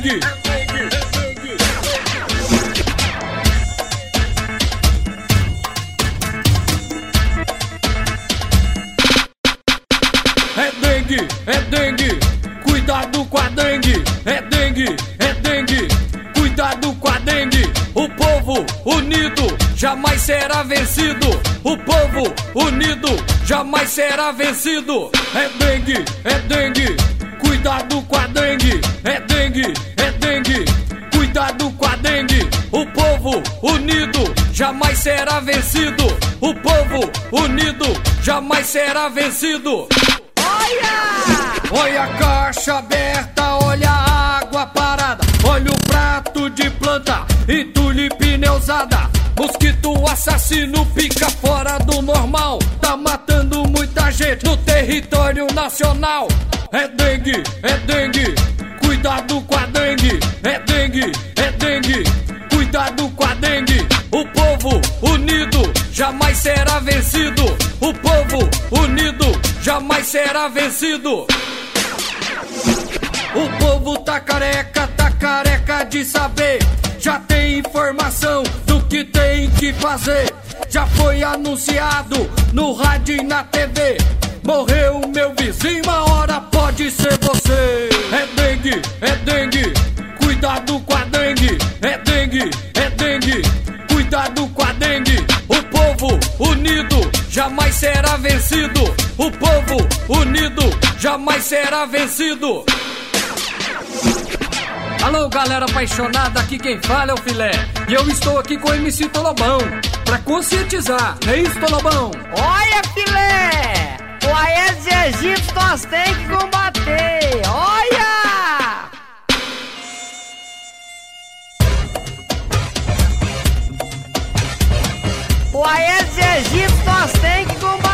dengue. É dengue, é dengue, cuidado com a dengue. É dengue, é dengue, cuidado com a dengue. O povo unido jamais será vencido. O povo unido jamais será vencido. É dengue, cuidado com a dengue. É dengue, cuidado com a dengue. O povo unido jamais será vencido. O povo unido jamais será vencido. Olha a caixa aberta, olha a água parada, olha o prato de planta, entulho pneusada. Mosquito assassino pica fora do normal, tá matando muita gente no território nacional. É dengue, cuidado com a dengue. É dengue, cuidado com a dengue. O povo unido jamais será vencido. O povo unido jamais será vencido. O povo tá careca de saber. Já tem informação do que tem que fazer. Já foi anunciado no rádio e na TV. Morreu meu vizinho, uma hora pode ser você. É dengue, cuidado com a dengue. É dengue, cuidado com a dengue. O povo unido jamais será vencido. O povo unido jamais será vencido. Alô, galera apaixonada, aqui quem fala é o Filé. E eu estou aqui com o MC Tolobão pra conscientizar, não é isso, Tolobão? Olha, Filé! O Aedes aegypti nós tem que combater! Olha! O Aedes aegypti nós tem que combater!